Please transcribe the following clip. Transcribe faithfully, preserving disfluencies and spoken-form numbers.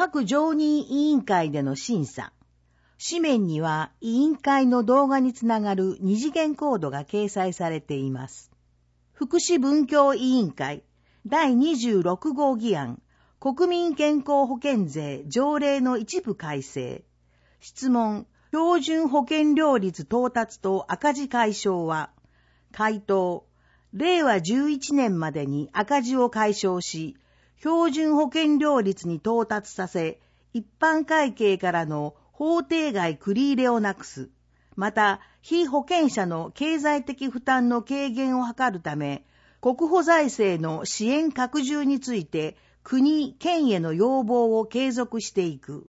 各常任委員会での審査。紙面には委員会の動画につながる二次元コードが掲載されています。福祉文教委員会だいにじゅうろく号議案、国民健康保険税条例の一部改正。質問、標準保険料率到達と赤字解消は？回答、れいわじゅういちねんまでに赤字を解消し、標準保険料率に到達させ、一般会計からの法定外繰り入れをなくす。また、被保険者の経済的負担の軽減を図るため、国保財政の支援拡充について、国・県への要望を継続していく。